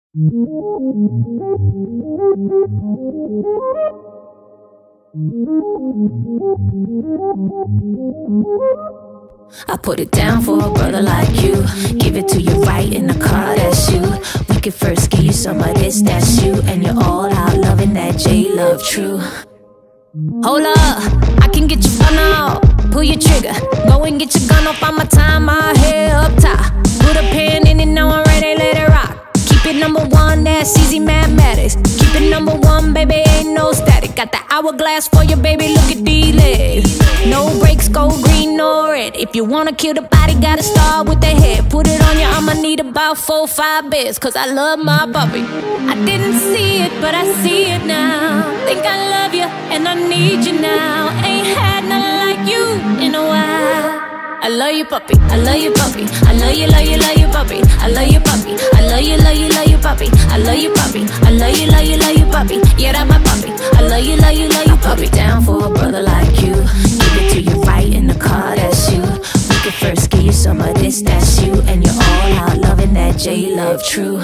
I put it down for a brother like you. Give it to you right in the car, that's you. We could first give you some of this, that's you. And you're all out loving that J-Love true. Hold up, I can get your gun out. Pull your trigger, go and get your gun off on my time. My head up top, put a pen in it, now I'm ready, let it rock. Keep it number one, that's easy mathematics. Keep it number one, baby, ain't no static. Got the hourglass for you, baby, look at these legs. No brakes, go green or red. If you wanna kill the body, gotta start with the head. Put it on you, I'ma need about 4 or 5 beds, cause I love my puppy. I didn't see it, but I see it now. Think I love you, and I need you now. Ain't had nothing like you in a while. I love you, puppy. I love you, puppy. I love you, love you, love you, puppy. I love you, puppy. I love you, love you, love you, puppy. I love you, puppy. I love you, love you, love you, puppy. Yeah, that's my puppy. I love you, love you, love you, puppy. Down for a brother like you. Give it to you right in the car, that's you. We could first give you some of this, that's you. And you're all out loving that J-Love true.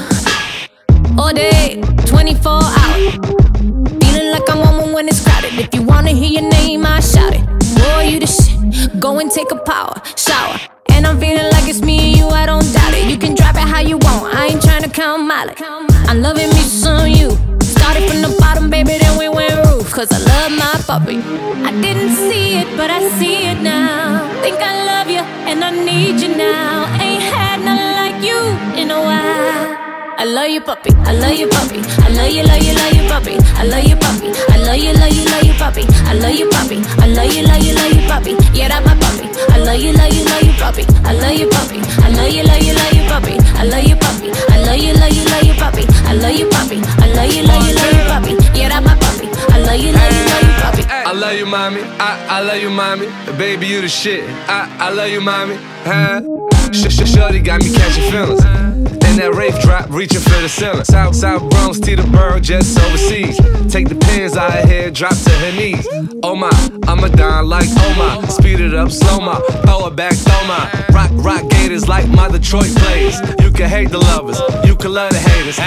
All day, 24 hours. Feeling like I'm on when it's crowded. If you wanna hear your name, I shout it. Boy, you the shit. Go and take a power shower. And I'm feeling like it's me and you, I don't doubt it. You can drive it how you want, I ain't tryna count mileage. I'm loving me some you. Started from the bottom, baby, then we went roof. Cause I love my puppy. I didn't see it, but I see it now. Think I love you, and I need you now. Ain't had nothing like you in a while. I love you, puppy. I love you, puppy. I love you, love you, love you, puppy. I love you, puppy. I love you, love you, love you, puppy. I love you, puppy. I love you, love you, love you, puppy. Yeah, that's my puppy. I love you, love you, love you, puppy. I love you, puppy. I love you, love you, love you, puppy. I love you, puppy. I love you, love you, love you, puppy. I love you, puppy. I love you, love you, love you, puppy. Yeah, that's my puppy. I love you, love you, love you, puppy. I love you, mommy. I love you, mommy. Baby, you the shit. I love you, mommy. Huh? Shorty got me catching feelings. And that Wraith drop, reaching for the ceiling. South Bronx, Teterboro, just overseas. Take the pins out of here, drop to her knees. Oh my, I'ma down like oh my. Speed it up, slow my, throw it back, throw my. Rock gators like my Detroit plays. You can hate the lovers, you can love the haters.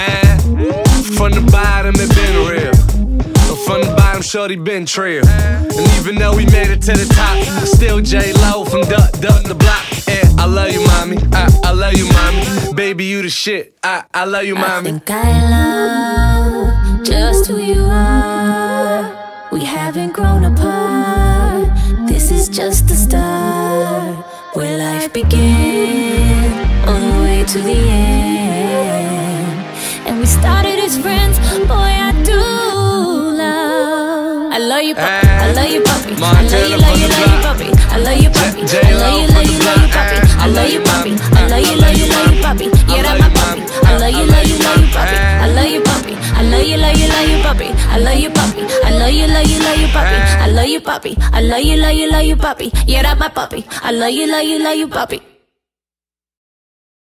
From the bottom, it been real. From the bottom, shorty been trill. And even though we made it to the top, still J-Lo from duck the block. Yeah, I love you, mommy. I love you, mommy. Baby, you the shit. I love you, mommy. I think I love just who you are. We haven't grown apart. This is just the start. Where life began, all the way to the end. And we started as friends. Boy, I do love. I love you, puppy. I love you, puppy. I love you, love you, love you, puppy. I love you, puppy. I love you, love you, love you, puppy. I love you, puppy. I love you, love you, love you, puppy. Yeah, that's my puppy. I love you, love you, love you, puppy. I love you, puppy. I love you, love you, love you, puppy. I love you, puppy. I love you, love you, love you, puppy. I love you, puppy. I love you, love you, love you, puppy. Yeah, that's my puppy. I love you, love you, love you, puppy.